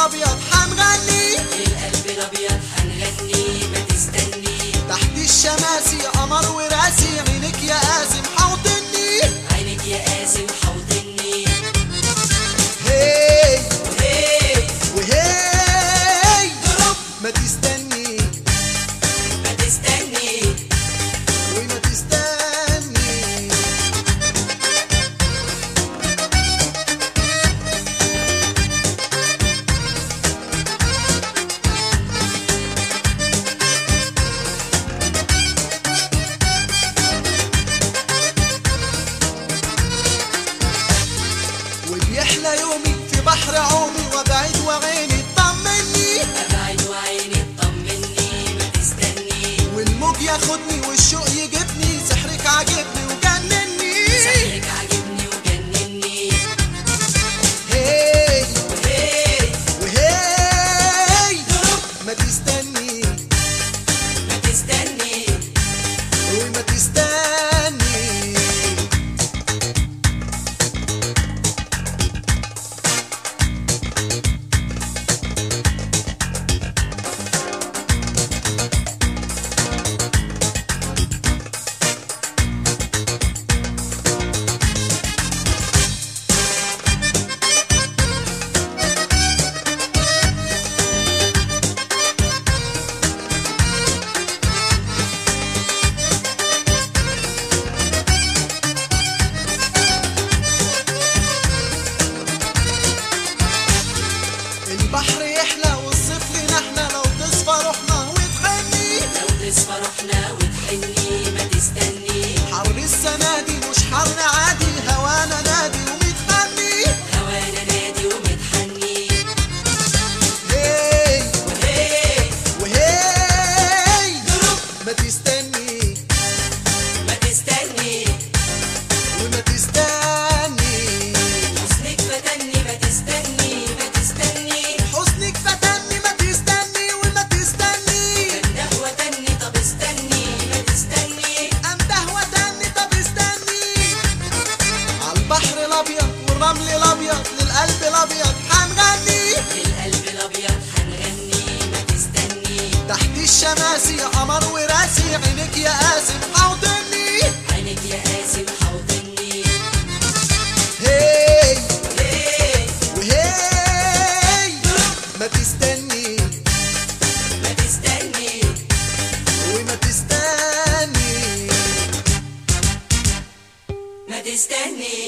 الابيض حنغني، للقلب الابيض حنغني، ما تستني. تحت الشماسي قمر وراسي، عينك يا قاسم حوطني، عينك يا قاسم حوطني. هي وهي وهي ضرب، ما تستني ما تستني. وما تستني. وبيحلى يومي في بحر عومي، وابعد وعيني تطمني، ابعد وعيني تطمني، ما تستني. والموج ياخدني والشوق يجيبني، سحرك عاجبني وجنني، سحرك عاجبني وجنني. هي وهي وهي ضرب، ما تستني ما تستني. وما تستني. البحر يحلى والصيف لنا احنا، لو تصفى روحنا وتغني، لو تصفى روحنا وتحني، ما تستني. حر السنة دي مش حر عادي، هوانا نادي ومتغني، هوانا نادي ومتحني. هي وهي وهي ضرب، ما تستني ما تستني. وما تستني. حسنك فتني، ما تستني، ما تستني. حسنك فتني ما تستني وما تستني، انده وتني، طب استني، ما تستني. انده وتني طب استني. عالبحر الابيض والرمل الابيض، للقلب الابيض حنغني، للقلب الابيض حنغني، ما تستني. تحت الشماسي قمر وراسي، عينك يا قاسم حوطني، عينك يا قاسم حوطني. هي وهي وهي ضرب، ما تستني ما تستني. وما تستني. ما تستني.